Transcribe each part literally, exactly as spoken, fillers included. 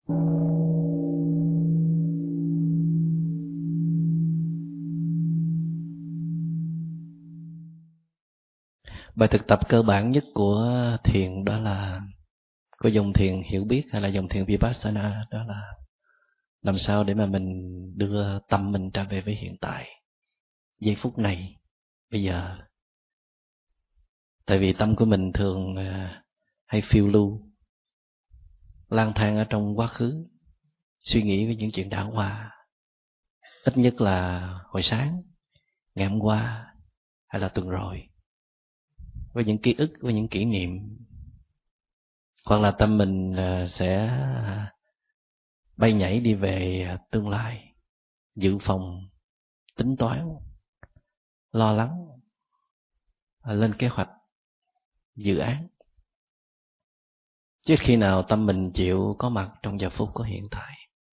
Bài thực tập cơ bản nhất của thiền đó là, của dòng thiền hiểu biết hay là dòng thiền Vipassana, đó là làm sao để mà mình đưa tâm mình trở về với hiện tại, giây phút này, bây giờ. Tại vì tâm của mình thường hay phiêu lưu, lang thang ở trong quá khứ, suy nghĩ về những chuyện đã qua, ít nhất là hồi sáng, ngày hôm qua hay là tuần rồi, với những ký ức, với những kỷ niệm. Hoặc là tâm mình sẽ bay nhảy đi về tương lai, dự phòng, tính toán, lo lắng, lên kế hoạch, dự án. Chứ khi nào tâm mình chịu có mặt trong giờ phút của hiện tại.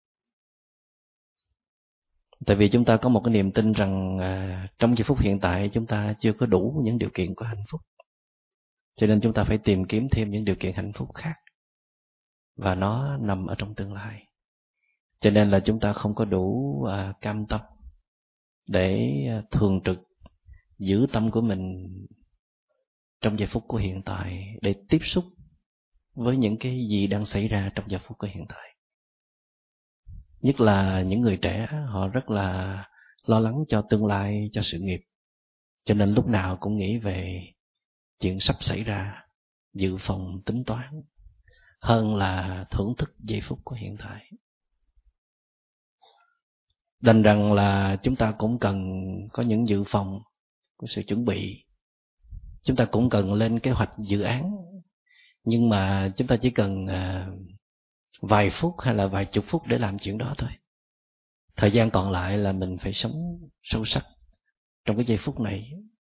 Tại vì chúng ta có một cái niềm tin rằng à, trong giờ phút hiện tại chúng ta chưa có đủ những điều kiện của hạnh phúc, cho nên chúng ta phải tìm kiếm thêm những điều kiện hạnh phúc khác, và nó nằm ở trong tương lai. Cho nên là chúng ta không có đủ à, cam tâm để thường trực giữ tâm của mình trong giờ phút của hiện tại, để tiếp xúc với những cái gì đang xảy ra trong giờ phút của hiện tại. Nhất là những người trẻ, họ rất là lo lắng cho tương lai, cho sự nghiệp, cho nên lúc nào cũng nghĩ về chuyện sắp xảy ra, dự phòng, tính toán, hơn là thưởng thức giây phút của hiện tại. Đành rằng là chúng ta cũng cần có những dự phòng, có sự chuẩn bị. Chúng ta cũng cần lên kế hoạch dự án, nhưng mà chúng ta chỉ cần à, vài phút hay là vài chục phút để làm chuyện đó thôi. Thời gian còn lại là mình phải sống sâu sắc trong cái giây phút này.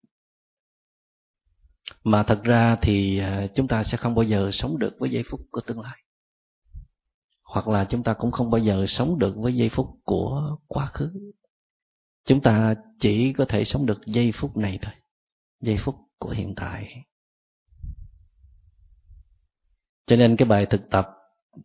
Mà thật ra thì à, chúng ta sẽ không bao giờ sống được với giây phút của tương lai, hoặc là chúng ta cũng không bao giờ sống được với giây phút của quá khứ. Chúng ta chỉ có thể sống được giây phút này thôi, giây phút của hiện tại. Cho nên cái bài thực tập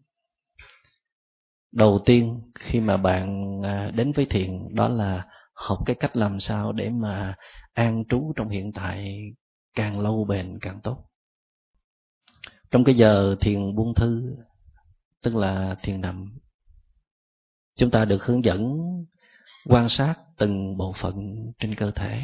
đầu tiên khi mà bạn đến với thiền, đó là học cái cách làm sao để mà an trú trong hiện tại càng lâu bền càng tốt. Trong cái giờ thiền buông thư, tức là thiền nằm, chúng ta được hướng dẫn quan sát từng bộ phận trên cơ thể.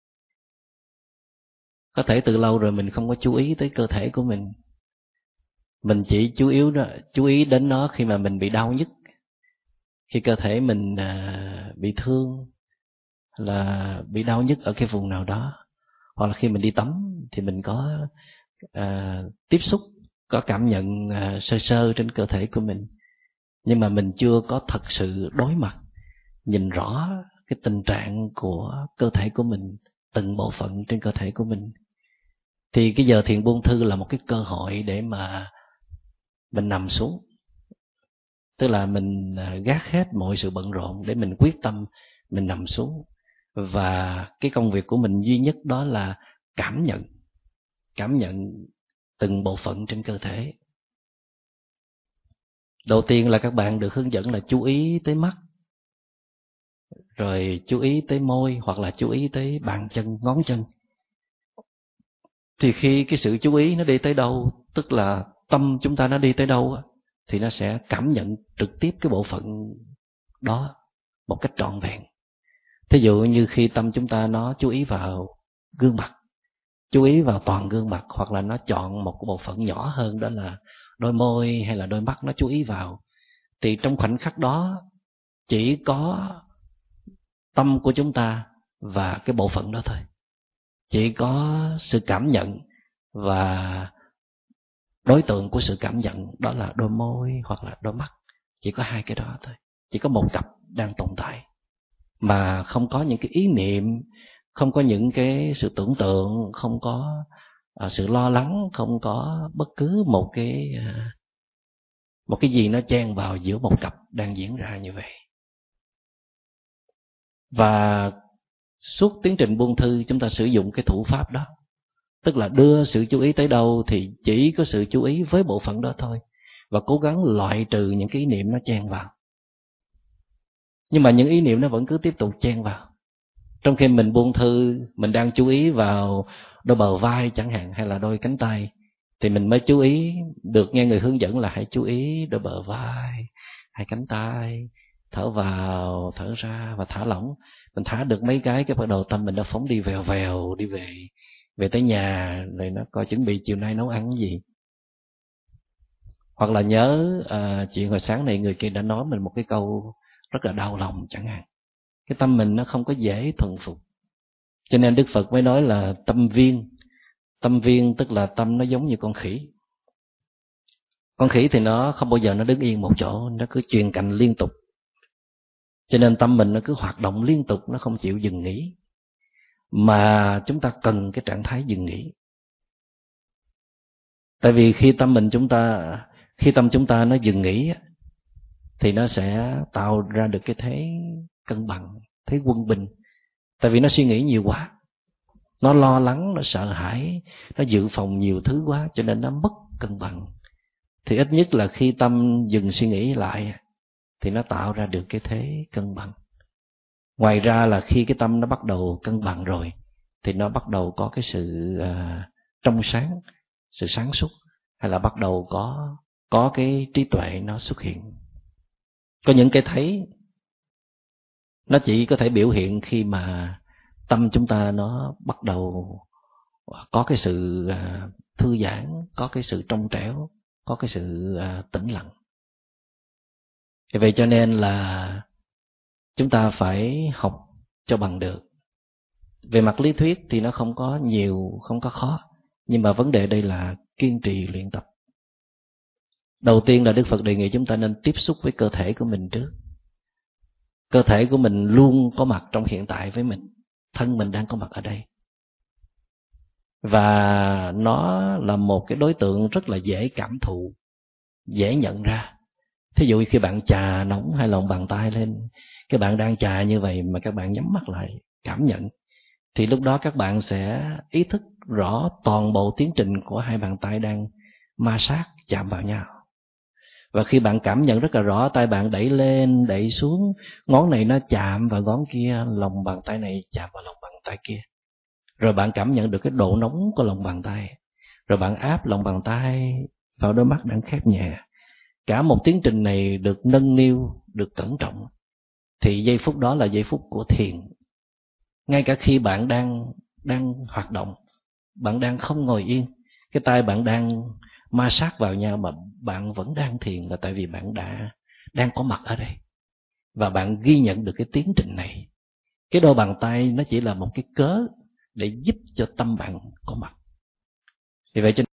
Có thể từ lâu rồi mình không có chú ý tới cơ thể của mình. Mình chỉ chú ý đó, chú ý đến nó khi mà mình bị đau nhức, khi cơ thể mình à, bị thương, là bị đau nhức ở cái vùng nào đó, hoặc là khi mình đi tắm thì mình có à, tiếp xúc, có cảm nhận à, sơ sơ trên cơ thể của mình, nhưng mà mình chưa có thật sự đối mặt, nhìn rõ cái tình trạng của cơ thể của mình, từng bộ phận trên cơ thể của mình. Thì cái giờ thiền buông thư là một cái cơ hội để mà mình nằm xuống. Tức là mình gác hết mọi sự bận rộn để mình quyết tâm mình nằm xuống. Và cái công việc của mình duy nhất đó là cảm nhận, cảm nhận từng bộ phận trên cơ thể. Đầu tiên là các bạn được hướng dẫn là chú ý tới mắt, rồi chú ý tới môi, hoặc là chú ý tới bàn chân, ngón chân. Thì khi cái sự chú ý nó đi tới đâu, tức là tâm chúng ta nó đi tới đâu, thì nó sẽ cảm nhận trực tiếp cái bộ phận đó một cách trọn vẹn. Thí dụ như khi tâm chúng ta nó chú ý vào gương mặt, chú ý vào toàn gương mặt, hoặc là nó chọn một cái bộ phận nhỏ hơn, đó là đôi môi hay là đôi mắt, nó chú ý vào, thì trong khoảnh khắc đó chỉ có tâm của chúng ta và cái bộ phận đó thôi. Chỉ có sự cảm nhận và đối tượng của sự cảm nhận, đó là đôi môi hoặc là đôi mắt. Chỉ có hai cái đó thôi. Chỉ có một cặp đang tồn tại, mà không có những cái ý niệm, không có những cái sự tưởng tượng, không có à, sự lo lắng, không có bất cứ một cái à, một cái gì nó chen vào giữa một cặp đang diễn ra như vậy. Và suốt tiến trình buông thư chúng ta sử dụng cái thủ pháp đó, tức là đưa sự chú ý tới đâu thì chỉ có sự chú ý với bộ phận đó thôi, và cố gắng loại trừ những cái ý niệm nó chen vào. Nhưng mà những ý niệm nó vẫn cứ tiếp tục chen vào. Trong khi mình buông thư, mình đang chú ý vào đôi bờ vai chẳng hạn, hay là đôi cánh tay, thì mình mới chú ý được nghe người hướng dẫn là hãy chú ý đôi bờ vai, hai cánh tay, thở vào, thở ra và thả lỏng. Mình thả được mấy cái, cái bắt đầu tâm mình nó phóng đi vèo vèo, đi về, về tới nhà, rồi nó coi chuẩn bị chiều nay nấu ăn gì. Hoặc là nhớ à, chuyện hồi sáng này người kia đã nói mình một cái câu rất là đau lòng chẳng hạn. Cái tâm mình nó không có dễ thuần phục. Cho nên Đức Phật mới nói là tâm viên. Tâm viên tức là tâm nó giống như con khỉ. Con khỉ thì nó không bao giờ nó đứng yên một chỗ, nó cứ chuyền cành liên tục. Cho nên tâm mình nó cứ hoạt động liên tục, nó không chịu dừng nghỉ. Mà chúng ta cần cái trạng thái dừng nghỉ. Tại vì khi tâm mình chúng ta, khi tâm chúng ta nó dừng nghỉ, thì nó sẽ tạo ra được cái thế cân bằng, thế quân bình. Tại vì nó suy nghĩ nhiều quá, nó lo lắng, nó sợ hãi, nó dự phòng nhiều thứ quá, cho nên nó mất cân bằng. Thì ít nhất là khi tâm dừng suy nghĩ lại, thì nó tạo ra được cái thế cân bằng. Ngoài ra là khi cái tâm nó bắt đầu cân bằng rồi, thì nó bắt đầu có cái sự uh, trong sáng, sự sáng suốt, hay là bắt đầu có có cái trí tuệ nó xuất hiện. Có những cái thấy nó chỉ có thể biểu hiện khi mà tâm chúng ta nó bắt đầu có cái sự uh, thư giãn, có cái sự trong trẻo, có cái sự uh, tĩnh lặng. Vậy cho nên là chúng ta phải học cho bằng được. Về mặt lý thuyết thì nó không có nhiều, không có khó. Nhưng mà vấn đề đây là kiên trì luyện tập. Đầu tiên là Đức Phật đề nghị chúng ta nên tiếp xúc với cơ thể của mình trước. Cơ thể của mình luôn có mặt trong hiện tại với mình. Thân mình đang có mặt ở đây. Và nó là một cái đối tượng rất là dễ cảm thụ, dễ nhận ra. Thí dụ khi bạn chà nóng hai lòng bàn tay lên, các bạn đang chà như vậy mà các bạn nhắm mắt lại, cảm nhận, thì lúc đó các bạn sẽ ý thức rõ toàn bộ tiến trình của hai bàn tay đang ma sát chạm vào nhau. Và khi bạn cảm nhận rất là rõ, tay bạn đẩy lên, đẩy xuống, ngón này nó chạm vào ngón kia, lòng bàn tay này chạm vào lòng bàn tay kia. Rồi bạn cảm nhận được cái độ nóng của lòng bàn tay. Rồi bạn áp lòng bàn tay vào đôi mắt đang khép nhẹ. Cả một tiến trình này được nâng niu, được cẩn trọng. Thì giây phút đó là giây phút của thiền. Ngay cả khi bạn đang đang hoạt động, bạn đang không ngồi yên, cái tay bạn đang ma sát vào nhau mà bạn vẫn đang thiền, là tại vì bạn đã đang có mặt ở đây. Và bạn ghi nhận được cái tiến trình này. Cái đôi bàn tay nó chỉ là một cái cớ để giúp cho tâm bạn có mặt. Vì vậy cho